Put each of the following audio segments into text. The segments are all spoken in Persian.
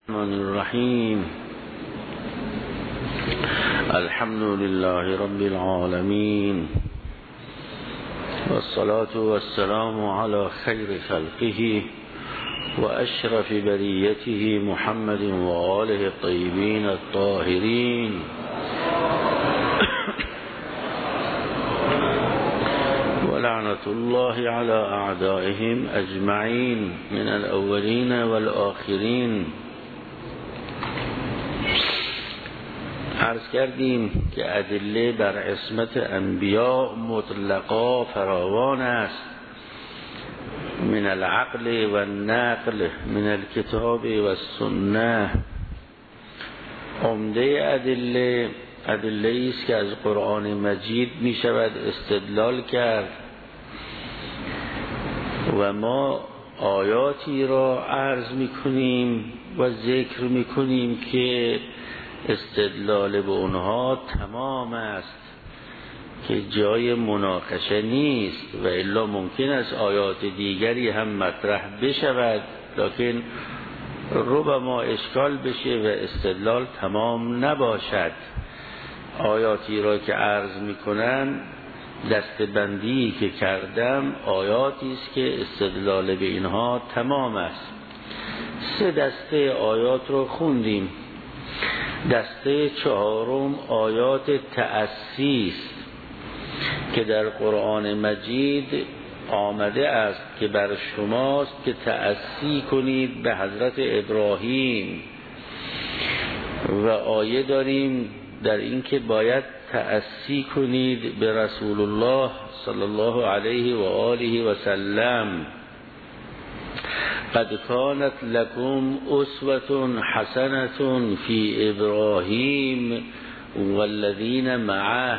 الرحمن الرحیم. الحمد لله رب العالمین والصلاة والسلام على خیر خلقه و اشرف بریته محمد و آله الطیبین الطاهرین ولعنة الله على اعدائهم اجمعین من الاولین والآخرین. عرض کردیم که ادله بر عصمت انبیاء مطلقا فراوان است، من العقل و النقل من الکتاب و السنه. عمده ادله است که از قرآن مجید می شود استدلال کرد و ما آیاتی را عرض می کنیم و ذکر می کنیم که استدلال به اونها تمام است، که جای مناقشه نیست و الا ممکن است آیات دیگری هم مطرح بشود لکن ربما اشکال بشه و استدلال تمام نباشد. آیاتی را که عرض میکنم دستبندی که کردم آیاتی است که استدلال به اینها تمام است. 3 دسته آیات رو خوندیم. دسته 4 آیات تأسی است که در قرآن مجید آمده است که بر شماست که تأسی کنید به حضرت ابراهیم، و آیه داریم در این که باید تأسی کنید به رسول الله صلی الله علیه و آله و سلم. قد كانت لكم اسوة حسنة في ابراهیم والذین معه.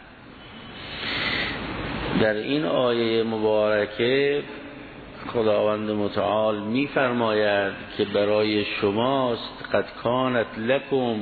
در این آیه مبارکه خداوند متعال می فرماید که برای شماست قد كانت لكم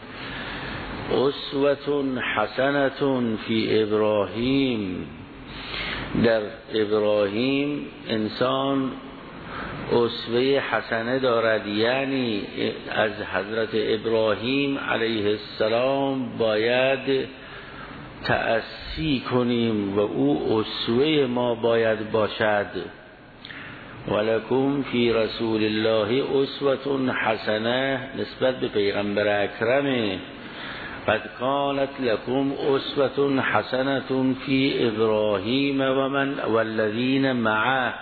اسوة حسنة في ابراهیم. در ابراهیم انسان اسوه حسنه دارد، یعنی از حضرت ابراهیم علیه السلام باید تأسی کنیم و او اسوه ما باید باشد. ولکم فی رسول الله اسوة حسنه نسبت به پیغمبر اکرم. قد كانت لكم اسوة حسنة فی ابراهیم و من والذین معه.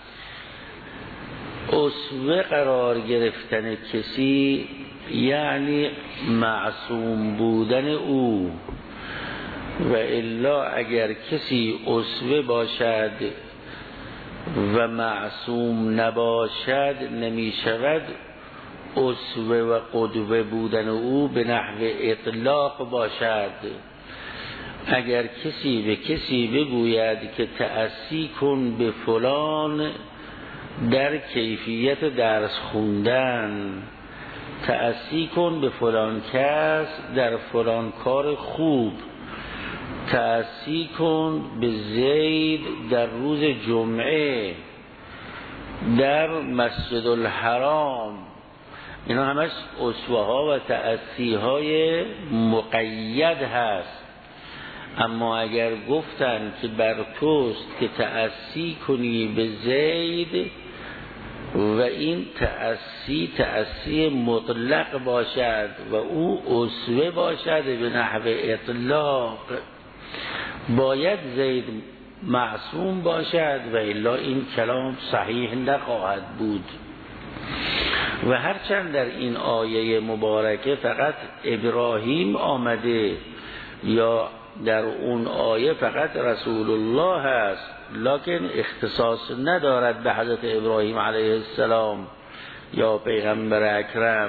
اسوه قرار گرفتن کسی یعنی معصوم بودن او، و الا اگر کسی اسوه باشد و معصوم نباشد نمی شود اسوه و قدوه بودن او به نحو اطلاق باشد. اگر کسی به کسی بگوید که تأسی کن به فلان در کیفیت درس خوندن، تأسی کن به فلان کس در فلان کار خوب، تأسی کن به زید در روز جمعه در مسجد الحرام، اینا همش اسوه ها و تأسی های مقید هست. اما اگر گفتن که بر توست که تأسی کنی به زید و این تأسی مطلق باشد و او اسوه باشد به نحو اطلاق، باید زید معصوم باشد و الا این کلام صحیح نخواهد بود. و هرچند در این آیه مبارکه فقط ابراهیم آمده یا در اون آیه فقط رسول الله هست، لکن اختصاص ندارد به حضرت ابراهیم علیه السلام یا پیغمبر اکرم.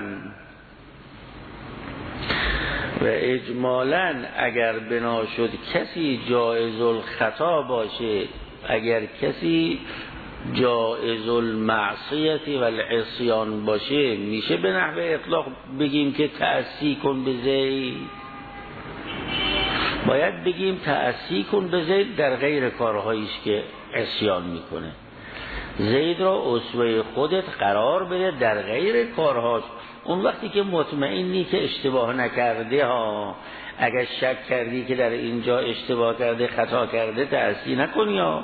و اجمالاً اگر بنا شد کسی جایز الخطا باشه، اگر کسی جایز المعصیت و العصیان باشه، میشه به نحو اطلاق بگیم که تأسی کن به زید؟ باید بگیم تأسی کن به زید در غیر کارهاییش که عصیان میکنه. زید را اسوه خودت قرار بده در غیر کارهاش اون وقتی که مطمئنی که اشتباه نکرده ها، اگر شک کردی که در اینجا اشتباه کرده خطا کرده تأسی نکنی ها،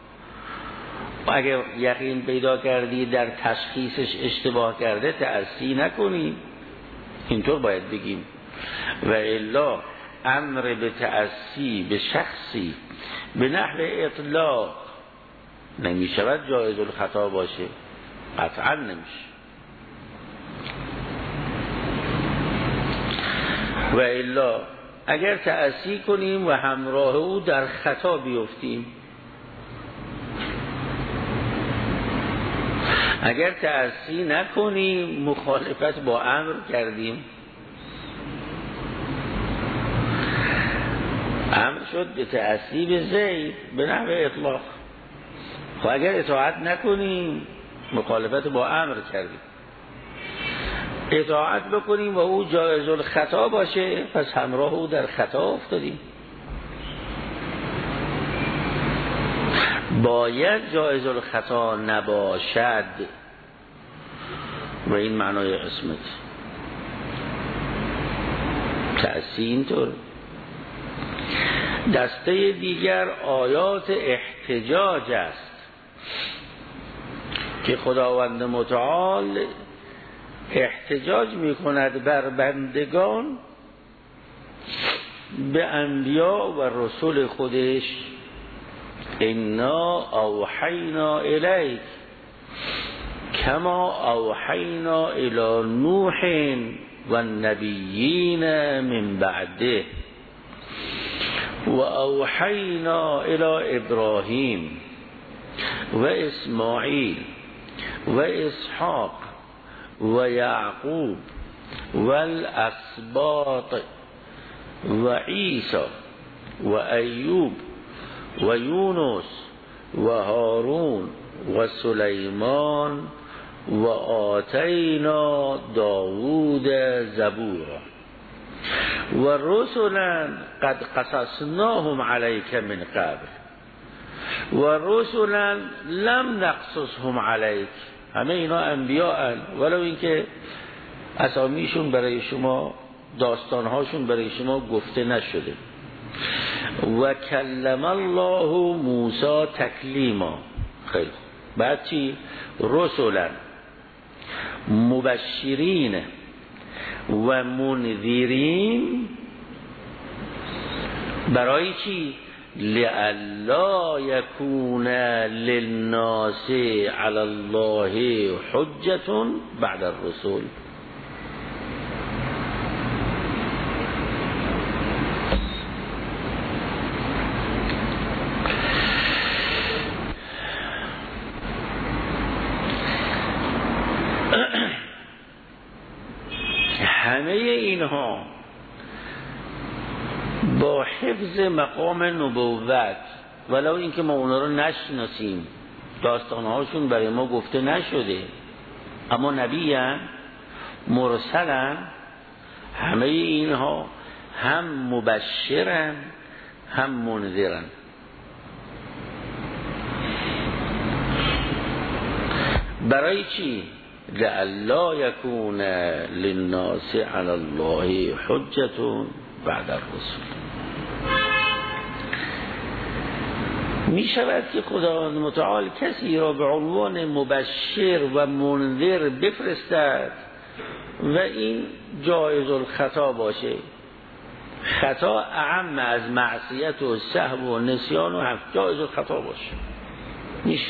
اگر یقین پیدا کردی در تشخیصش اشتباه کرده تأسی نکنی. اینطور باید بگیم. و الا امر به تأسی به شخصی به نحو اطلاق نمی شود جایز الخطا باشه، قطعا نمیشه. و الا اگر تأسی کنیم و همراه او در خطا بیفتیم، اگر تأسی نکنیم مخالفت با امر کردیم، امر شد به تأسی به زید به نحو اطلاق. خب اگر اطاعت نکنیم مخالفت با امر کردیم، اطاعت بکنیم و او جایز الخطا باشه، پس همراه او در خطا افتادیم. باید جایز الخطا نباشد و این معنای قسمت تأسی. اینطور دسته دیگر آیات احتجاج است که خداوند متعال احتجاج می کند بر بندگان به انبیا و رسول خودش. انا اوحینا الیک کما اوحینا الی نوح و النبیین من بعده و اوحینا الی ابراهیم و اسماعیل و اسحاق و یعقوب و الاسباط و عیسی و ایوب و یونس و هارون و سلیمان و آتینا داوود زبورا و رسلا قد قصصناهم علیک من قبل و رسلا لم نقصصهم علیک. همه اینا انبیاء ولو اینکه اسامیشون برای شما، داستانهاشون برای شما گفته نشده. و کلم الله موسی تکلیما. خیلی بعد چی؟ رسولا مبشرین و منذرین. برای چی؟ لئلا یکون للناس علی الله حجة بعد الرسول. همه اینها با حفظ مقام نبوت، ولو اینکه ما اونا رو نشناسیم، داستانهاشون برای ما گفته نشده، اما نبیان مرسلن، همه اینها هم مبشرن هم منذرن. برای چی؟ لئلا یکون للناس علی الله حجة بعد الرسول. می شود که خداوند متعال کسی را به عنوان مبشر و منذر بفرستد و این جایز الخطا باشه. خطا اعم از معصیت و سهو و نسیان و هم جایز الخطا باشه. نیست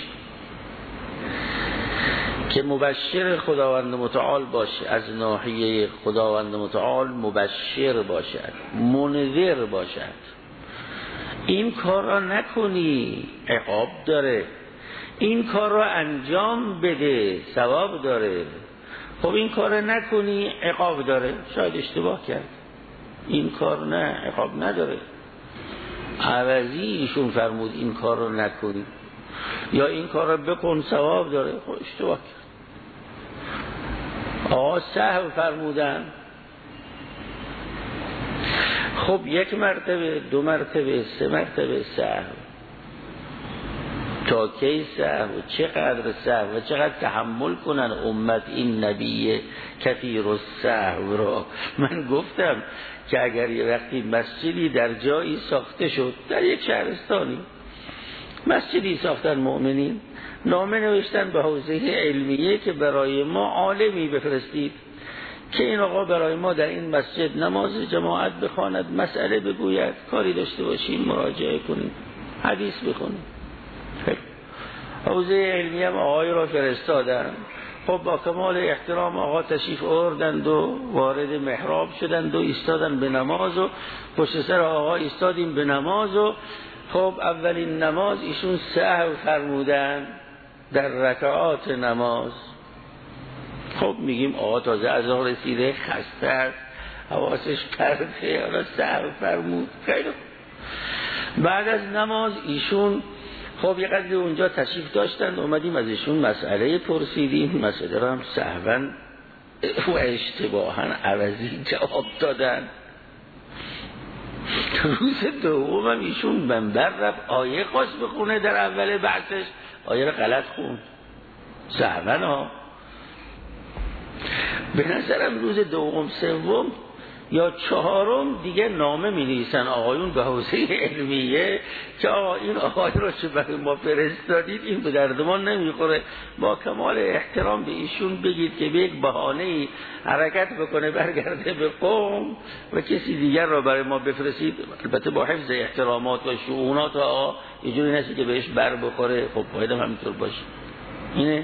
که مبشر خداوند متعال باشه، از ناحیه خداوند متعال مبشر باشد، منذر باشد. این کار را نکنی عقاب داره، این کار را انجام بده ثواب داره. خب این کار را نکنی عقاب داره، شاید اشتباه کرد، این کار نه عقاب نداره. عوضی ایشون فرمود این کار را نکنی یا این کار را بکن ثواب داره. خب اشتباه کرد. سهو فرمودن، خب یک مرتبه، دو مرتبه، سه مرتبه سهو. تا کی سهو و چقدر سهو و چقدر تحمل کنن امت این نبی کثیر السهو را. من گفتم که اگر یه وقتی مسجدی در جایی ساخته شد، در یک شهرستانی مسجدی ساختن مؤمنین، نامه نوشتن به حوزه علمیه که برای ما عالمی بفرستید که این آقا برای ما در این مسجد نماز جماعت بخواند، مسئله بگوید، کاری داشته باشیم مراجعه کنیم، حدیث بخونیم. حوزه علمی هم آقای را فرستادن. خب با کمال احترام آقا تشریف آوردند و وارد محراب شدند و ایستادن به نماز و پشت سر آقا ایستادیم به نماز و خب اولین نماز ایشون سهو فرمودن در رکعات نماز. خب میگیم آقا تازه از راه رسیده، خسته است، حواسش پرته، حالا سهو فرمود. خیلی بعد از نماز ایشون خب یه قدر اونجا تشریف داشتند، اومدیم از ایشون مسئله پرسیدیم، مسئله رو هم سهواً و اشتباهاً عوضی جواب دادن. روز دوم هم ایشون منبر رفت آیه خواست بخونه، در اول بحثش آیه رو غلط خوند سهواً ها. به نظرم روز دوم سوم یا چهارم دیگه نامه می نویسن آقایون به حوزه علمیه که آقا این آقای را چه برای ما فرستادید، این به درد ما نمیخوره، با کمال احترام به ایشون بگید که به یک بهانه‌ای حرکت بکنه برگرده به قوم و کسی دیگر را برای ما بفرستید، البته با حفظ احترامات و شؤونات و آقا اینجوری نشه که بهش بر بخوره. خب باید هم همینطور باشه. اینه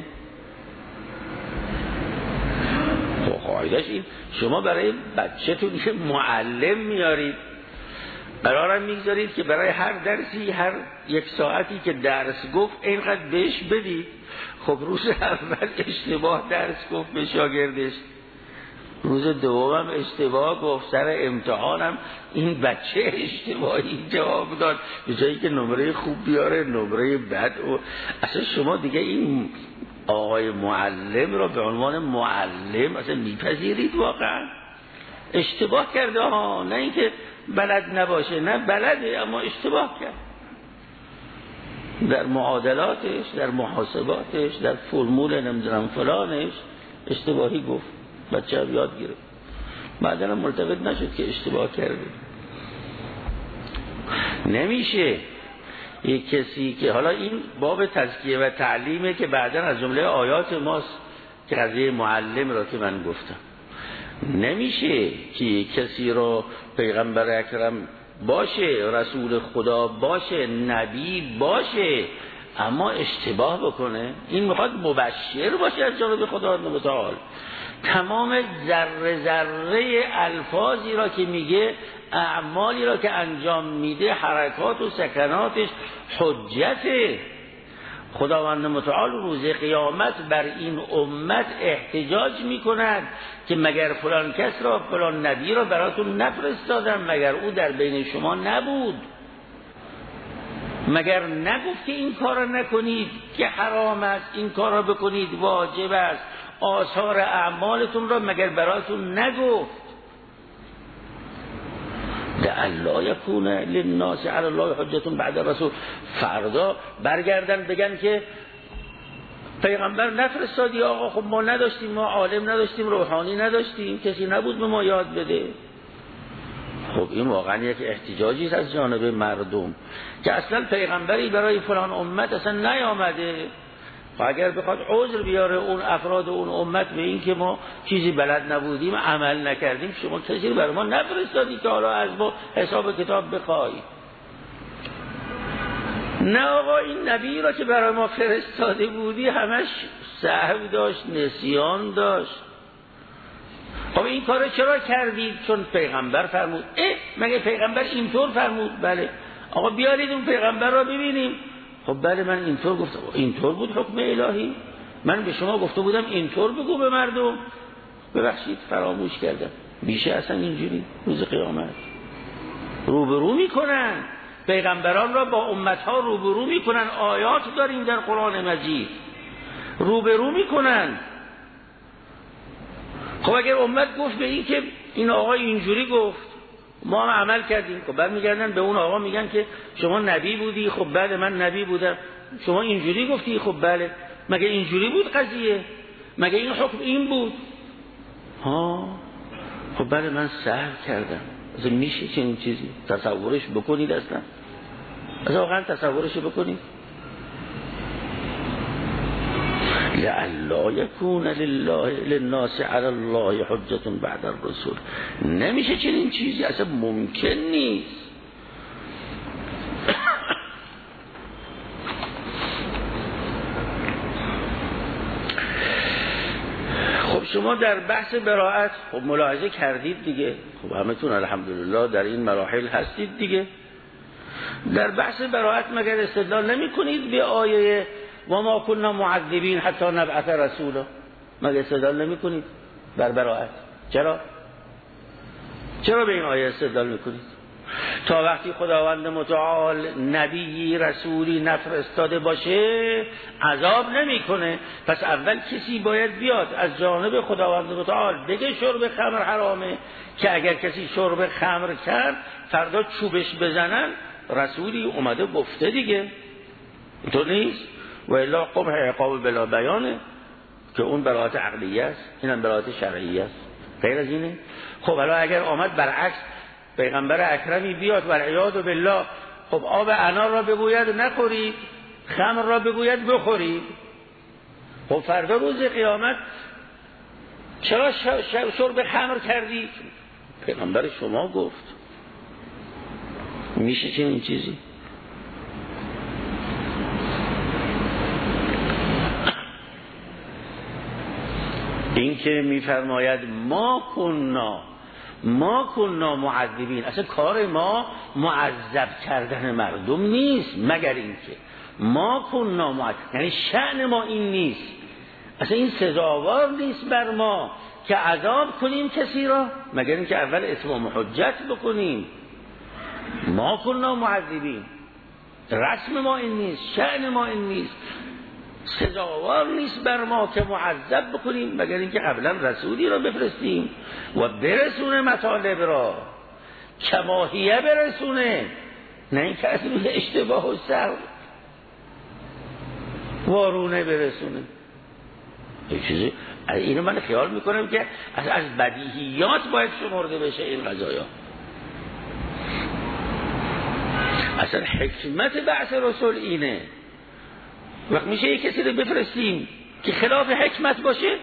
قاعدش این. شما برای بچه‌تون که معلم میارید، قرارم میگذارید که برای هر درسی هر یک ساعتی که درس گفت اینقدر بهش بدید. خب روز اول اشتباه درس گفت به شاگردش، روز دوم اشتباه گفت، سر امتحانم این بچه اشتباهی جواب داد، به جایی که نمره خوب بیاره نمره بد. و اصلا شما دیگه این آقای معلم را به عنوان معلم اصلا میپذیرید؟ واقعا اشتباه کرده ها، نه اینکه بلد نباشه، نه بلده اما اشتباه کرد در معادلاتش، در محاسباتش، در فرمول نمیدونم فلانش اشتباهی گفت، بچه هم یاد گرفت، بعدن ملتفت نشد که اشتباه کرده. نمیشه یک کسی که حالا این باب تزکیه و تعلیمه که بعداً از جمله آیات ماست که قضیه معلم را که من گفتم، نمیشه که کسی رو پیغمبر اکرم باشه، رسول خدا باشه، نبی باشه اما اشتباه بکنه. این میخواد مبشر باشه از جانب خدا متعال، تمام ذره ذره الفاظی را که میگه، اعمالی را که انجام میده، حرکات و سکناتش حجته. خداوند متعال روز قیامت بر این امت احتجاج میکند که مگر فلان کس را، فلان نبی را براتون نفرستادم؟ مگر او در بین شما نبود؟ مگر نگفت که این کار را نکنید که حرام است، این کار را بکنید واجب است؟ آثار اعمالتون را مگر براتون نگفت؟ لعل یکون للناس علی الله حجة بعد الرسول. فردا برگردن بگن که پیغمبر نفرستادی آقا، خب ما نداشتیم، ما عالم نداشتیم، روحانی نداشتیم، کسی نبود به ما یاد بده. خب این واقعا یک احتجاجی است از جانب مردم که اصلا پیغمبری برای فلان امت اصلا نیامده. و اگر بخواد عذر بیاره اون افراد اون امت به این که ما چیزی بلد نبودیم، عمل نکردیم، شما کسی رو برای ما نفرستادی که حالا از ما حساب کتاب بخوای. نه آقا، این نبی را که برای ما فرستاده بودی همش سهو داشت، نسیان داشت. خب این کارو چرا کردید؟ چون پیغمبر فرمود. مگه پیغمبر اینطور فرمود؟ بله. آقا بیارید اون پیغمبر را ببینیم. خب بله من اینطور گفتم، اینطور بود حکم الهی، من به شما گفته بودم اینطور بگو به مردم. ببخشید فراموش کردم. بیشه اصلا اینجوری روز قیامت روبرو میکنن، پیغمبران را با امتها روبرو میکنن. آیات داریم در قرآن مجید، روبرو میکنن. خب اگر امت گفت به این که این آقا اینجوری گفت، ما هم عمل کردیم، خب بعد میگردن به اون آقا میگن که شما نبی بودی. خب بعد من نبی بودم، شما اینجوری گفتی. خب بله، مگه اینجوری بود قضیه؟ مگه این حکم این بود؟ ها، خب بله من سهو کردم. اصلا میشه چنین چیزی تصورش بکنید؟ اصلا واقعا تصورش بکنید. لعلا یکون للناس علی الله حجة بعد الرسول. نمیشه چنین چیزی، اصلا ممکن نیست. خب شما در بحث براءت خب ملاحظه کردید دیگه. خب همتون الحمدلله در این مراحل هستید دیگه. در بحث براءت مگر استدلال نمی کنید به آیه و ما كنا معذبین حتی نبعث رسولا؟ مگر استدلال نمی کنید بر براءت؟ چرا به این آیه استدلال می کنید؟ تا وقتی خداوند متعال نبی رسولی نفرستاده باشه عذاب نمیکنه. پس اول کسی باید بیاد از جانب خداوند متعال بگه شرب خمر حرامه، که اگر کسی شرب خمر کرد فردا چوبش بزنن رسولی اومده گفته دیگه. اینطور نیست؟ و الا قبح عقاب بلا بیانه که اون براءت عقلیه است، اینم براءت شرعیه است. غیر از اینه؟ خب حالا اگر آمد برعکس پیغمبر اکرمی بیاد والعیاذ بالله، خب آب انار را بگوید نخورید، خمر را بگوید بخورید، خب فردا روز قیامت چرا شرب خمر کردید؟ پیغمبر شما گفت. میشه چنین چیزی؟ این که میفرماید ما کننا معذبین، اصلا کار ما معذب کردن مردم نیست، مگر اینکه ما کننا معذب، یعنی شأن ما این نیست، اصلا این سزاوار نیست بر ما که عذاب کنیم کسی را، مگر اینکه اول اتمام حجت بکنیم. ما کننا معذبین، رسم ما این نیست، شأن ما این نیست، سزاوار نیست بر ما که معذب بکنیم مگر اینکه قبلا رسولی را بفرستیم و برسونه مطالب را کماهیه برسونه، نه اینکه از روی اشتباه و سهو وارونه برسونه. یک چیزی اینو من خیال میکنم که از بدیهیات باید شمرده بشه این قضایا. اصلا حکمت بعث رسول اینه. وقت میشه یک کسی رو بفرستیم که خلاف حکمت باشه،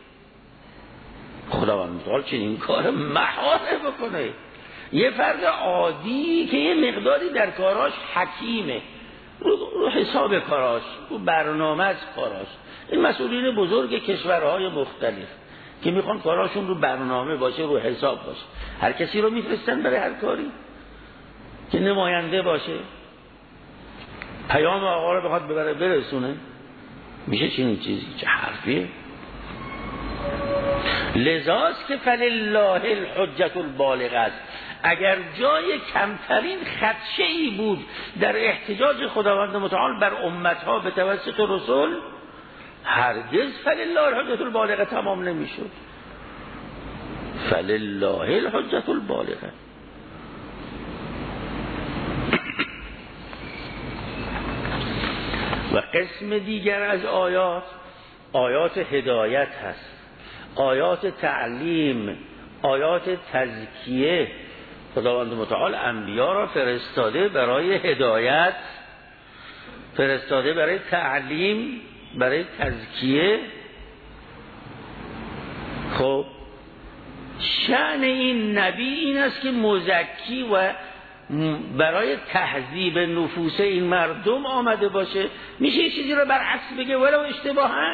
خداوند متعال چنین کار محاله بکنه. یه فرد عادی که یه مقداری در کاراش حکیمه، رو حساب کاراش، رو برنامه از کاراش، این مسئولین بزرگ کشورهای مختلف که میخوان کاراشون رو برنامه باشه، رو حساب باشه، هر کسی رو میفرستن برای هر کاری که نماینده باشه، پیام آقا رو بخواد ببره برسونه. میشه چنین چیزی؟ چه حرفیه؟ لذاست که فلله الحجة البالغه است. اگر جای کمترین خدشه‌ای بود در احتجاج خداوند متعال بر امتها به توسط رسول، هرگز فلله الحجة البالغه تمام نمیشد. فلله الحجة البالغه. و قسم دیگر از آیات هدایت هست، آیات تعلیم، آیات تزکیه. خداوند متعال انبیا را فرستاده برای هدایت، فرستاده برای تعلیم، برای تزکیه. خب شأن این نبی این است که مزکی و برای تهذیب نفوس این مردم آمده باشه. میشه یه چیزی رو برعکس بگه ولو اشتباها؟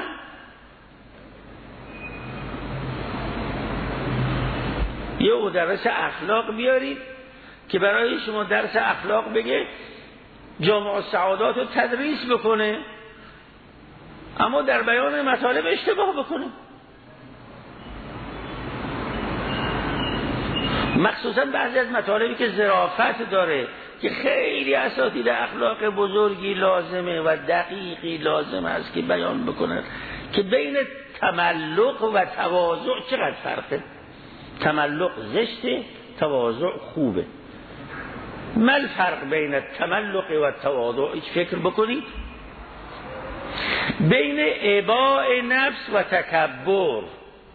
یه مدرس اخلاق بیارید که برای شما درس اخلاق بگه، جامع السعادات رو تدریس بکنه، اما در بیان مطالب اشتباه بکنه. مخصوصا بعضی از مطالبی که ظرافت داره که خیلی اساتید اخلاق بزرگی لازمه و دقیقی لازم است که بیان بکنن که بین تملق و تواضع چقدر فرقه. تملق زشته، تواضع خوبه. ما الفرق بین تملق و تواضع؟ هیچ فکر بکنید. بین اباء نفس و تکبر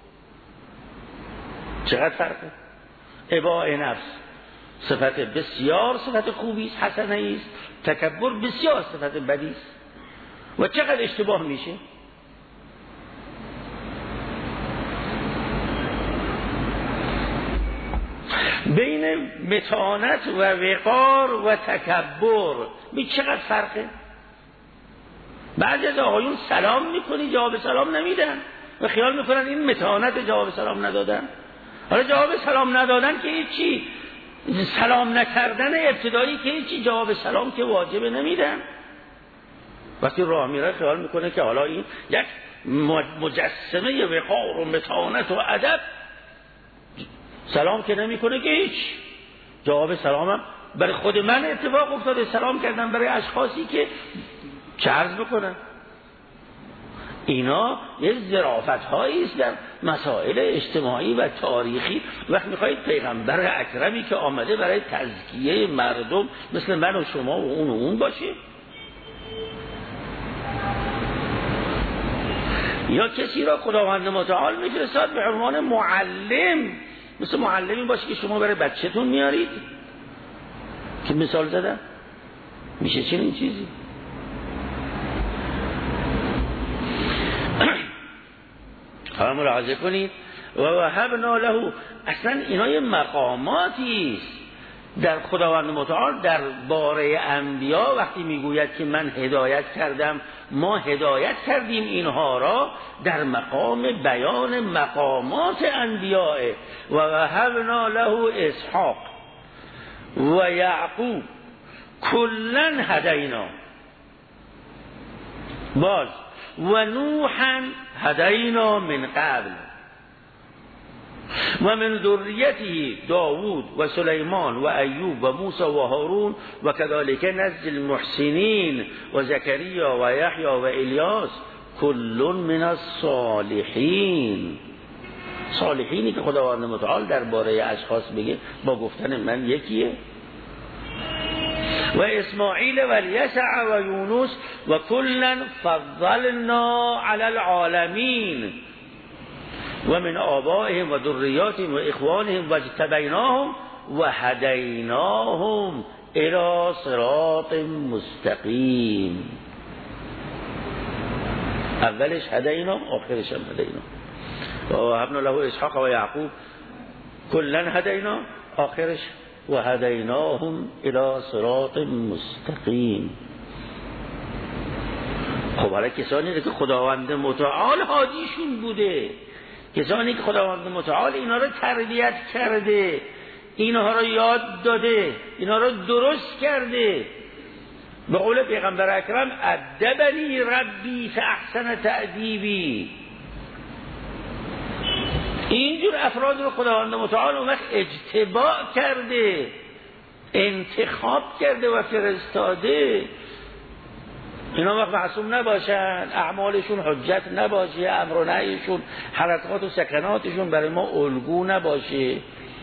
چقدر فرقه؟ اباء نفس صفت بسیار صفت خوبی است، حسنه است. تکبر بسیار صفت بدی است. و چقدر اشتباه میشه؟ بین متانت و وقار و تکبر به چقدر فرقه؟ بعضی از آقایون سلام میکنی جواب سلام نمیدن و خیال میکنن این متانت جواب سلام ندادن. حالا جواب سلام ندادن که هیچی، سلام نکردن ابتدایی که هیچی، جواب سلام که واجبه نمیدن. وقتی راه میره خیال میکنه که حالا این یک مجسمه وقار و متانت و ادب، سلام که نمیکنه که هیچ. جواب سلامم برای خود من اتفاق افتاده، سلام کردم برای اشخاصی که چه عرض بکنن. اینا یه ظرافت هایی است در مسائل اجتماعی و تاریخی. وقتی میخواید پیغمبر اکرمی که آمده برای تزکیه مردم مثل من و شما و اون باشه، یا کسی را خداوند متعال میفرستاد به عنوان معلم، مثل معلمی باشه که شما برای بچه‌تون میارید، که مثال زدم میشه چنین چیزی. ملاحظه کنید و وهبنا له، اصلا اینا یه مقاماتی است در خداوند متعال در باره انبیا. وقتی میگوید که من هدایت کردم، ما هدایت کردیم اینها را در مقام بیان مقامات انبیاء. و وهبنا له اسحاق و یعقوب کلا هدینا، باز و نوحا هدینا من قبل و من ذریته داوود و سلیمان و ایوب و موسی و هارون و کذالک نجزی المحسنین و زکریا و یحیی و الیاس کل من الصالحین. صالحینی که خداوند متعال درباره اشخاص بگه با گفتن من یکیه. و اسماعیل و الیسع و یونس و کلا فضلنا علی العالمین و من آبائهم و ذریاتهم و اخوانهم و اجتبیناهم و هدیناهم الی صراط مستقیم. اولش هدینا، آخرش هم هدینا. و وهبنا له اسحاق و یعقوب کلا هدینا، آخرش و هدیناهم الی صراط مستقیم. خب حالا کسانی که خداوند متعال هادیشون بوده، کسانی که خداوند متعال اینا رو تربیت کرده، اینها رو یاد داده، اینا رو درست کرده. به قول پیغمبر اکرم ادبنی ربی فاحسن تأدیبی. اینجور افراد رو خداوند متعال اون وقت اجتباع کرده، انتخاب کرده و فرستاده. اینا وقت معصوم نباشن، اعمالشون حجت نباشه، امر و نهیشون، حرکات و سکناتشون برای ما الگو نباشه.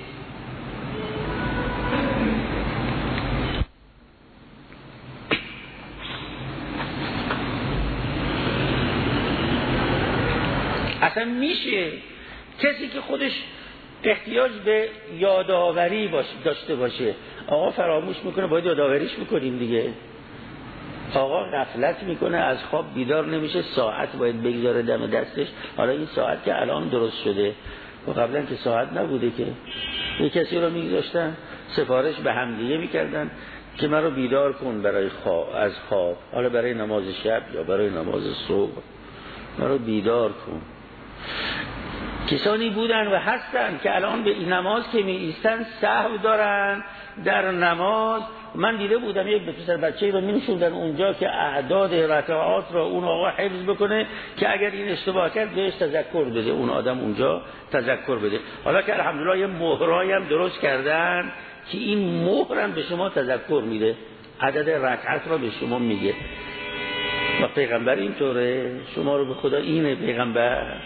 اصلا میشه کسی که خودش احتیاج به یادآوری داشته باشه، آقا فراموش میکنه، باید یادآوریش میکنیم دیگه. آقا غفلت میکنه، از خواب بیدار نمیشه، ساعت باید بگذاره دم دستش. حالا این ساعت که الان درست شده و قبلا که ساعت نبوده که. یک کسی رو میگذاشتن سفارش به هم دیگه میکردن که من رو بیدار کن برای از خواب، حالا برای نماز شب یا برای نماز صبح، من رو بیدار کن. کسانی بودن و هستن که الان به این نماز که می ایستن سهو دارن در نماز. من دیده بودم یک پسر بچه‌ای رو می‌نشوندن اونجا که اعداد رکعات رو اون آقا حفظ بکنه که اگر این اشتباه کرد بهش تذکر بده، اون آدم اونجا تذکر بده. حالا که الحمدلله یه مهرایی هم درست کردن که این مهرم به شما تذکر میده، عدد رکعت رو به شما میگه. و پیغمبر اینطوره، شما رو به خدا اینه پیغمبر.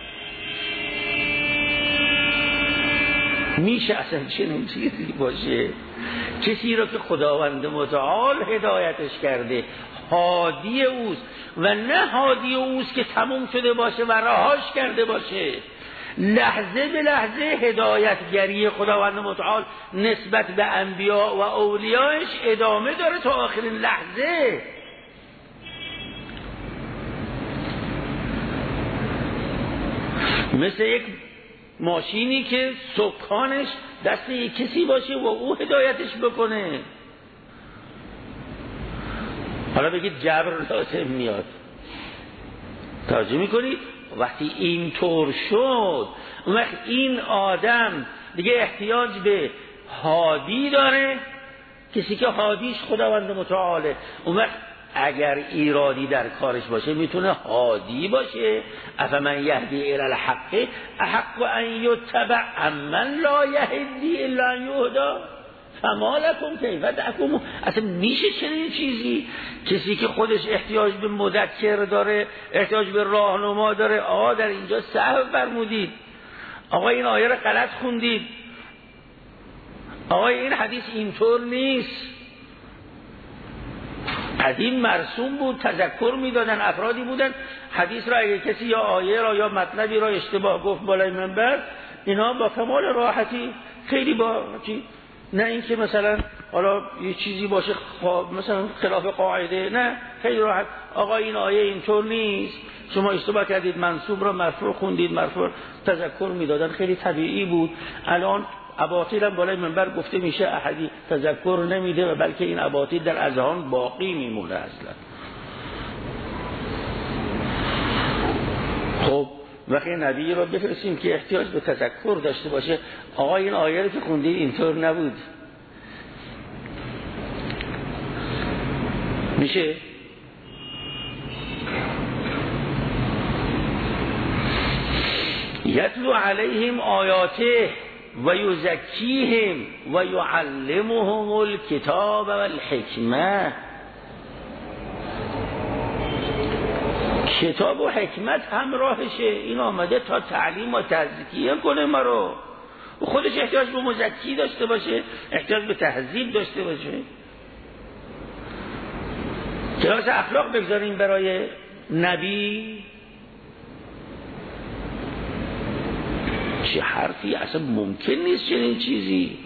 میشه اصلا چنین چیزی باشه؟ کسی رو که خداوند متعال هدایتش کرده، هادی اوست و نه هادی اوست که تموم شده باشه و رهاش کرده باشه. لحظه به لحظه هدایتگری خداوند متعال نسبت به انبیا و اولیاش ادامه داره تا آخرین لحظه. مثل یک ماشینی که سکانش دست یک کسی باشه و او هدایتش بکنه. حالا بگید جبر لازم میاد. توجه میکنید؟ وقتی اینطور شد اون وقت این آدم دیگه احتیاج به هادی داره، کسی که هادیش خداوند متعاله. اون وقت اگر ایرادی در کارش باشه میتونه هادی باشه. افمن یهدی الی الحق احق ان یتبع امن لا یهدی الا ان یهدی فما لکم کیف تحکمون. اصلا میشه چنین چیزی؟ کسی که خودش احتیاج به مذکر داره، احتیاج به راهنما داره، آقا در اینجا سهو فرمودید، آقا این آیه رو غلط خوندید، آقا این حدیث اینطور نیست. قدیم مرسوم بود، تذکر میدادن، افرادی بودن حدیث را اگه کسی یا آیه را یا مطلبی را اشتباه گفت بالای منبر، اینا با کمال راحتی خیلی با نه اینکه مثلا حالا یه چیزی باشه مثلا خلاف قاعده، نه خیلی راحت، آقا این آیه اینطور نیست، شما اشتباه کردید، منسوب را مرفوع خوندید، مرفوع تذکر میدادن، خیلی طبیعی بود. الان اباطیل هم بالای منبر گفته میشه احدی تذکر نمیده و بلکه این اباطیل در اذهان باقی میمونه اصلا. خب وقتی نبی رو بفرستیم که احتیاج به تذکر داشته باشه، آقا این آیه رو که خوندید اینطور نبود، میشه؟ یتلو علیهم آیاته و یزکیهم و یعلمهم الکتاب و الحکمه. کتاب و حکمت همراهشه، این آمده تا تعلیم و تزکیه کنه ما رو. خودش احتیاج به مزکی داشته باشه، احتیاج به تهذیب داشته باشه. کلاس اخلاق بگذاریم برای نبی، چه حرفی؟ اصلا ممکن نیست چنین چیزی.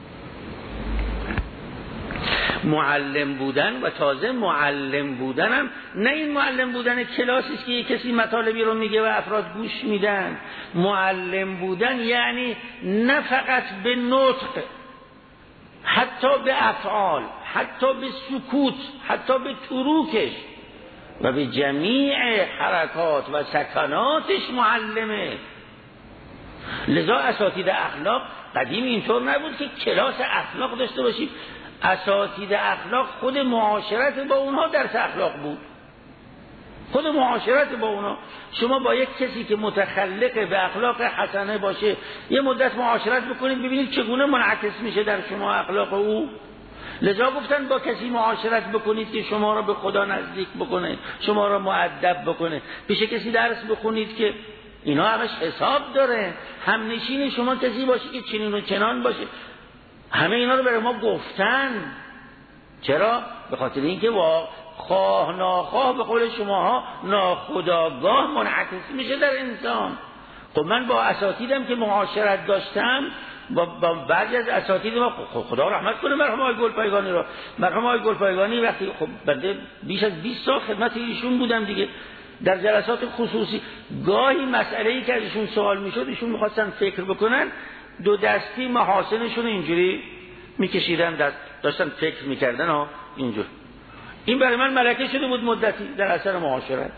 معلم بودن و تازه معلم بودنم نه این معلم بودن کلاسی که یک کسی مطالبی رو میگه و افراد گوش میدن. معلم بودن یعنی نه فقط به نطق، حتی به افعال، حتی به سکوت، حتی به تروکش و به جمیع حرکات و سکناتش معلمه. لذا اساتید اخلاق قدیم اینطور نبود که کلاس اخلاق داشته باشید. اساتید اخلاق خود معاشرت با اونها درس اخلاق بود، خود معاشرت با اونها. شما با یک کسی که متخلق به اخلاق حسنه باشه یه مدت معاشرت بکنید، ببینید چگونه منعکس میشه در شما اخلاق او. لذا گفتن با کسی معاشرت بکنید که شما را به خدا نزدیک بکنه، شما را مؤدب بکنه. پیش کسی درس بخونید که اینا همش حساب داره. همنشین شما کسی باشه که چنین و چنان باشه. همه اینا رو برای ما گفتن. چرا؟ به خاطر اینکه خواه ناخواه به قول شماها ناخودآگاه منعکس میشه در انسان. خب من با اساتیدم که معاشرت داشتم، با بعضی از اساتید ما، خدا رحمت کنه مرحوم آقای گلپایگانی رو، مرحوم آقای گلپایگانی وقتی خب بنده بیش از 20 سال خدمت ایشون بودم دیگه، در جلسات خصوصی گاهی مسئله‌ای که ازشون سوال میشد ایشون می‌خواستن فکر بکنن، دو دستی محاسنشون اینجوری میکشیدن، داشتن فکر میکردن ها اینجور. این برای من ملکه شده بود مدتی در اثر معاشرت.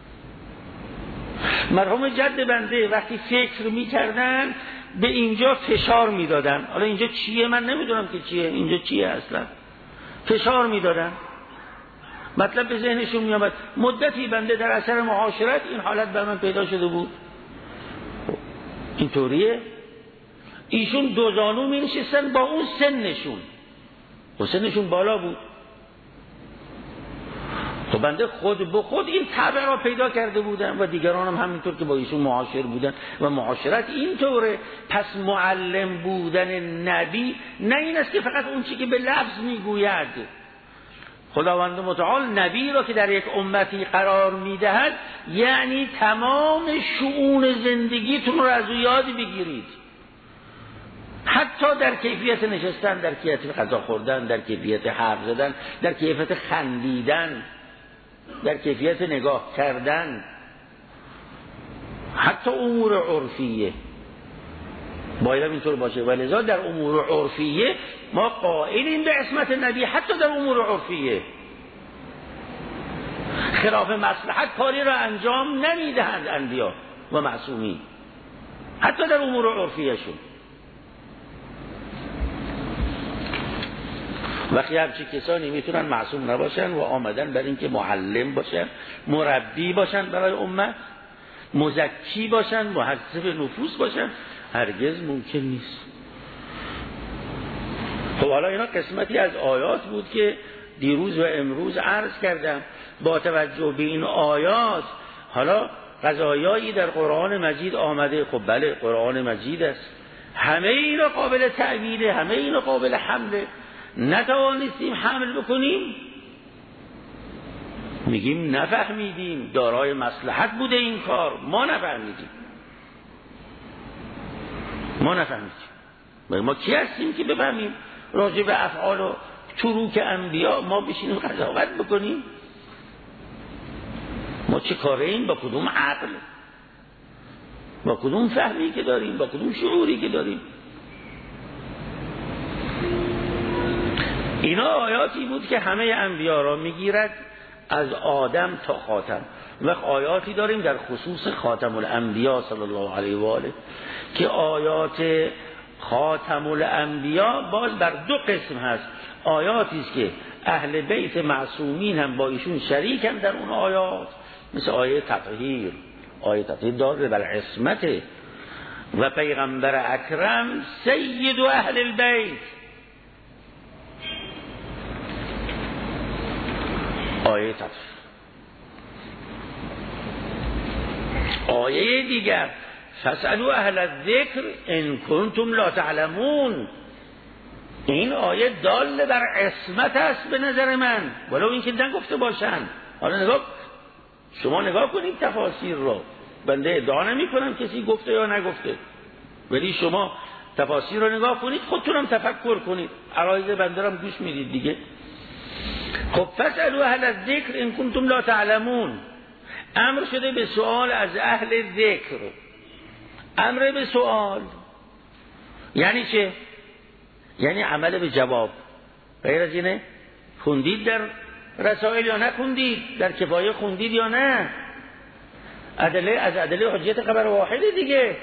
مرحوم جد بنده وقتی فکر میکردن به اینجا فشار میدادن. حالا اینجا چیه من نمیدونم که چیه، اینجا چیه اصلا، فشار میدادن، مطلب به ذهنشون میامد. مدتی بنده در اثر معاشرت این حالت بر من پیدا شده بود. اینطوریه. ایشون دو زانو می نشستن با اون سنشون، و سنشون بالا بود. تو بنده خود به خود این طبع را پیدا کرده بودم و دیگران هم همینطور که با ایشون معاشر بودن و معاشرت اینطوره. پس معلم بودن نبی نه این است که فقط اون چی که به لفظ میگوید. خداوند متعال نبی را که در یک امتی قرار میدهد یعنی تمام شؤون زندگیتون رو از او یاد بگیرید، حتی در کیفیت نشستن، در کیفیت غذا خوردن، در کیفیت حرف زدن، در کیفیت خندیدن، در کیفیت نگاه کردن، حتی امور عرفیه باید اینطور باشه. ولذا در امور عرفیه ما قائلیم به عصمت نبی، حتی در امور عرفیه خلاف مصلحت کاری را انجام نمیدهند انبیا و معصومین، حتی در امور عرفیه شون. وقتی همچی کسانی میتونن معصوم نباشن و آمدن برای اینکه معلم باشن، مربی باشن برای امت، مزکی باشن، محذب نفوس باشن، هرگز ممکن نیست. خب حالا اینا قسمتی از آیات بود که دیروز و امروز عرض کردم. با توجه به این آیات حالا قضایایی در قرآن مجید آمده. خب بله قرآن مجید است، همه اینا قابل تأویله، همه اینا قابل حمله. نتوانستیم حمل بکنیم میگیم نفهمیدیم، دارای مصلحت بوده این کار، ما نفهمیدیم. ما کی هستیم که بفهمیم راجع به افعال و تروک انبیا ما بشینیم قضاوت بکنیم؟ ما چه کاره ایم؟ با کدوم عقل، با کدوم فهمی که داریم، با کدوم شعوری که داریم؟ اینا آیاتی بود که همه انبیا را میگیرد از آدم تا خاتم. و آیاتی داریم در خصوص خاتم الانبیا صلی الله علیه و آله که آیات خاتم الانبیا باز بر دو قسم هست. آیاتی است که اهل بیت معصومین هم با ایشون شریکن در اون آیات، مثل آیه تطهیر. آیه تطهیر داره بر عصمت و پیغمبر اکرم سید و اهل البیت. آیه تطهیر. آیه دیگر فاسألوا اهل الذکر ان کنتم لا تعلمون. این آیه دال بر عصمت است به نظر من، ولو اینکه نگفته باشند. حالا شما نگاه کنید تفاسیر رو. بنده ادعا نمی کنم کسی گفته یا نگفته، ولی شما تفاسیر رو نگاه کنید، خودتونم تفکر کنید، عرایض بنده رو گوش میدید دیگه. خب فاسألوا اهل الذکر ان کنتم لا تعلمون، امر شده به سوال از اهل ذکر. امر به سوال یعنی چه؟ یعنی عمل به جواب. غیر از اینه؟ خوندید در رسائل یا نخوندید؟ در کفایه خوندید یا نه؟ از ادله حجیت خبر واحده دیگه.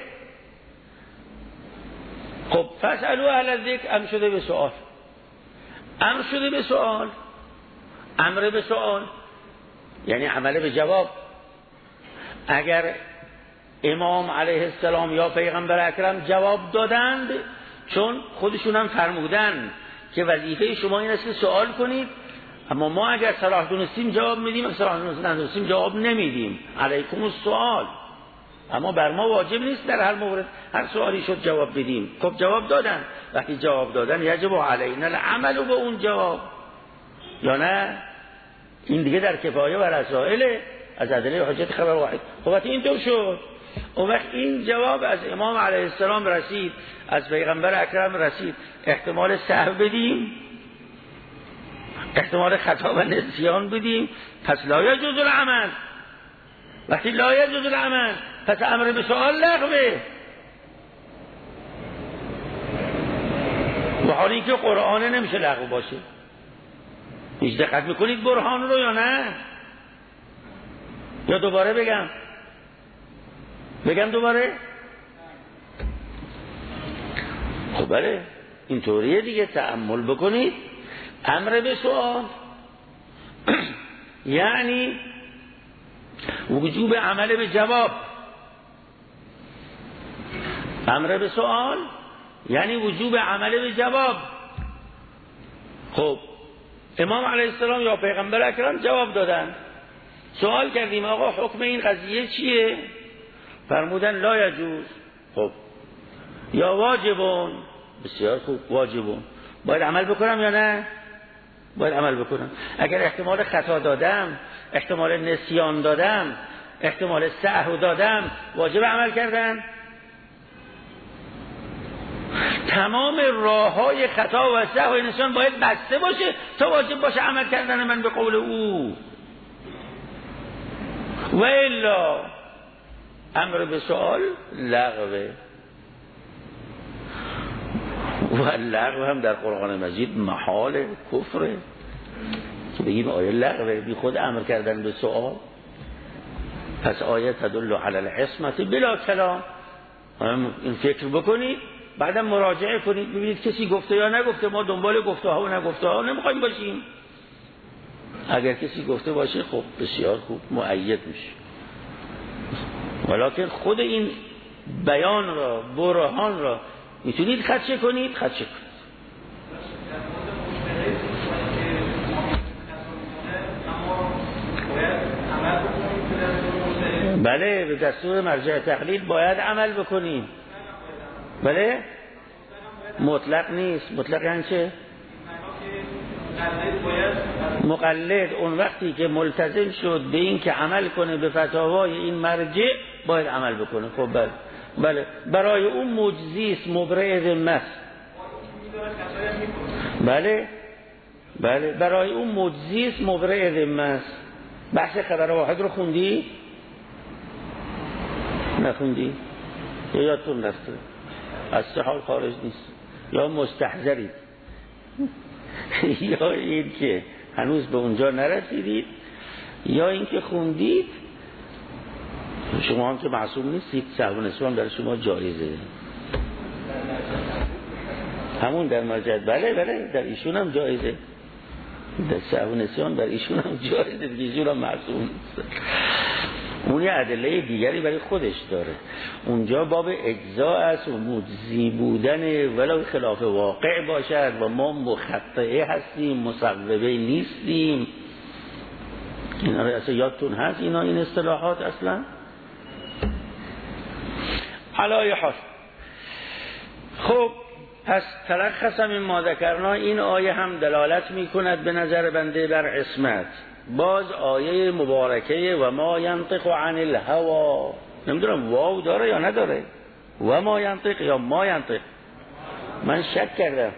خب فاسألوا اهل الذکر امر شده به سوال. امر شده به سوال، امر به سوال یعنی عمل به جواب. اگر امام علیه السلام یا پیغمبر اکرم جواب دادند، چون خودشون هم فرمودن که وظیفه شما این است که سوال کنید، اما ما اگر صلاح دونستیم جواب میدیم، اگر صلاح ندونستیم جواب نمیدیم. علیکم السؤال. اما بر ما واجب نیست در هر مورد هر سوالی شد جواب بدیم. خب جواب دادن، وقتی جواب دادن یجب علینا العمل به اون جواب، یا نه؟ این دیگه در کفایه و رسائل از ادله حجت خبر واحد. خب وقتی اینطور شد، اون وقت این جواب از امام علیه السلام رسید، از پیغمبر اکرم رسید، احتمال سهو بدیم، احتمال خطا و نسیان بدیم، پس لا یجوز العمل. وقتی لا یجوز العمل، پس امر به سؤال لغوه. و حالی که قرآن نمیشه لغو باشه. هیچ دقت میکنید برهان رو یا نه؟ یا دوباره بگم دوباره؟ خب بله اینطوریه دیگه، تأمل بکنید. امر به سؤال یعنی وجوب عمل به جواب. امر به سؤال یعنی وجوب عمل به جواب. خب امام علیه السلام یا پیغمبر اکرم جواب دادن. سوال کردیم آقا حکم این قضیه چیه؟ فرمودن لا یجوز. خب یا واجبون. بسیار خوب، واجبون. باید عمل بکنم یا نه؟ باید عمل بکنم. اگر احتمال خطا دادم، احتمال نسیان دادم، احتمال سهو دادم، واجب عمل کردن. تمام راههای خطا و سهو و نسیان باید بسته باشه تا واجب باشه عمل کردن من به قول او. و الا امر به سؤال لغوه، و لغو هم در قرآن مجید محال کفره که بگیم آیه لغوه بی خود امر کردن به سؤال. پس آیه تدل علی العصمت بلا کلام. این فکر بکنید بعدم مراجعه کنید ببینید کسی گفته یا نگفته. ما دنبال گفته ها و نگفته ها نمیخوایم باشیم. اگر کسی گفته باشه خب بسیار خوب مؤید میشه، ولکن خود این بیان را، برهان را میتونید خدشه کنید، خدشه کنید. بله به دستور مرجع تقلید باید عمل بکنیم. بله مطلق نیست. مطلق یعنی چه؟ مقلد اون وقتی که ملتزم شد به این که عمل کنه به فتاوای این مرجع باید عمل بکنه. خب بله برای اون معجزی است، مبرئ ذمه است. بله برای اون معجزی است، مبرئ ذمه است. بحث خبر واحد رو خوندی؟ نخوندی؟ یا یادتون رفته؟ از سحال خارج نیست یا مستحضرید یا این که هنوز به اونجا نرسیدید یا این که خوندید. شما هم که معصوم نیستید، سهو و نسیان در شما جایزه. همون در مرجعیت بله در ایشون هم جایزه، در سهو و نسیان در ایشون هم جایزه دیگه، ایشون هم معصوم نیست. اون یه ادله دیگری برای خودش داره. اونجا باب اجزا است و مجزی بودن ولو خلاف واقع باشد و ما مخطئه هستیم، مصوبه نیستیم. اینا رو اصلا یادتون هست اینا این اصطلاحات اصلا؟ علای حال. خب پس تلخص من ما ذکرنا، این آیه هم دلالت می کند به نظر بنده بر عصمت. باز آیه مبارکه و ما ینطق عن الهوا، نمیدونم واو داره یا نداره، و ما ینطق یا ما ینطق، من شک کردم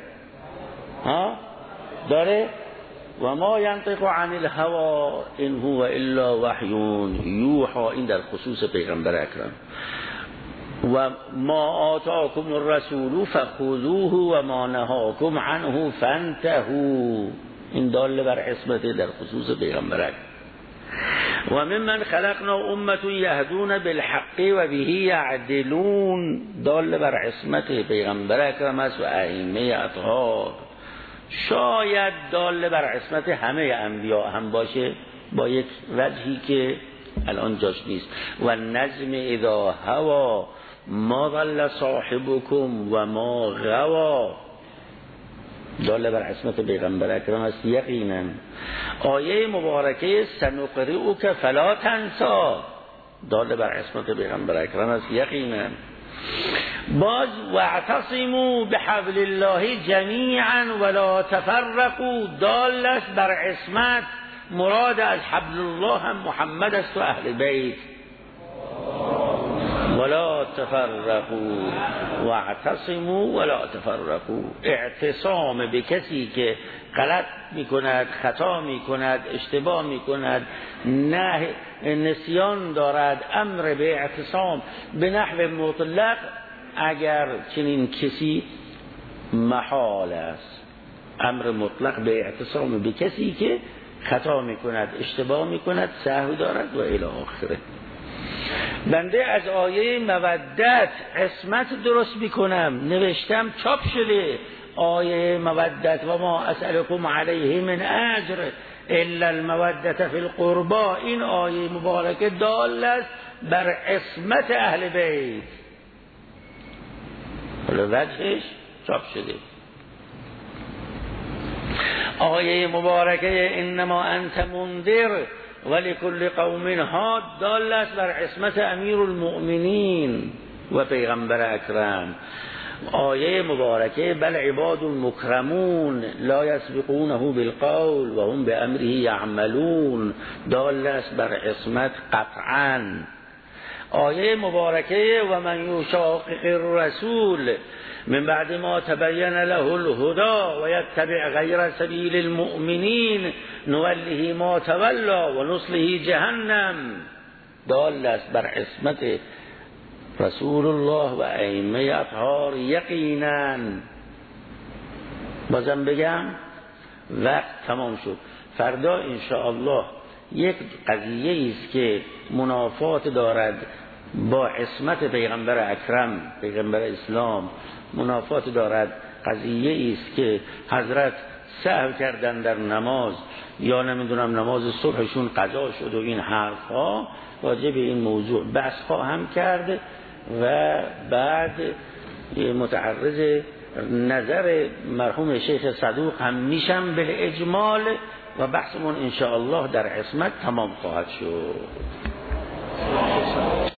داره. و ما ینطق عن الهوا ان هو الا وحی یوحی، این در خصوص پیغمبر اکرم. و ما آتاکم الرسول فخذوه و ما نهاکم عنه فانتهوا، این دال بر عصمت در خصوص پیغمبر اکرم. و ممن خلقنا امه یهدون بالحق و به یعدلون، دال بر عصمت پیغمبر اکرم است و ائمه اطهار. شاید دال بر عصمت همه انبیا هم باشه با یک وجهی که الان جاش نیست. و نجم اذا هوا ما ضل صاحبکم و ما غوا، دال بر عصمت پیغمبر اکرم است یقینا. آیه مبارکه سنقرئک فلا تنسی، دال بر عصمت پیغمبر اکرم است یقینا. باز واعتصموا بحبل الله جمیعا ولا تفرقوا، دال است بر عصمت. مراد از حبل الله هم محمد است و اهل بیت. ولا تفرقوا واعتصموا ولا تفرقوا، اعتصام به کسی که غلط میکند، خطا میکند، اشتباه میکند، نسیان دارد، امر به اعتصام به نحو مطلق اگر چنین کسی محال است. امر مطلق به اعتصام به کسی که خطا میکند، اشتباه میکند، سهو دارد و الی آخره. بنده از آیه مودت عصمت درست میکنم، نوشتم چاپ شده آیه مودت و ما اسألكم علیه من اجر الا المودت فی القربا. این آیه مبارکه دال است بر عصمت اهل بیت، حالا وجهش چاپ شده. آیه مبارکه انما انت منذر ولکل قوم هاد دال است بر عصمت امیر المؤمنین و پیغمبر اکرم. آیه مبارکه بل عباد مکرمون لا یسبقونه بالقول و هم بامره یعملون دال است بر عصمت قطعا. آیه مبارکه و من یشاقق الرسول من بعد ما تبین له الهدى و یتبع غیر سبیل المؤمنین نوله ما تولی و نصله جهنم دال است بر عصمت رسول الله و ائمه اطهار یقینا. بازم بگم وقت تمام شد. فردا انشاءالله یک قضیه است که منافات دارد با عصمت پیغمبر اکرم پیغمبر اسلام، منافات دارد. قضیه است که حضرت سهو کردن در نماز یا نمیدونم نماز صبحشون قضا شد و این حرفها، واجب این موضوع بحث خواهم کرد و بعد متعرض نظر مرحوم شیخ صدوق هم میشم به اجمال و بحثمون انشاءالله در عصمت تمام خواهد شد.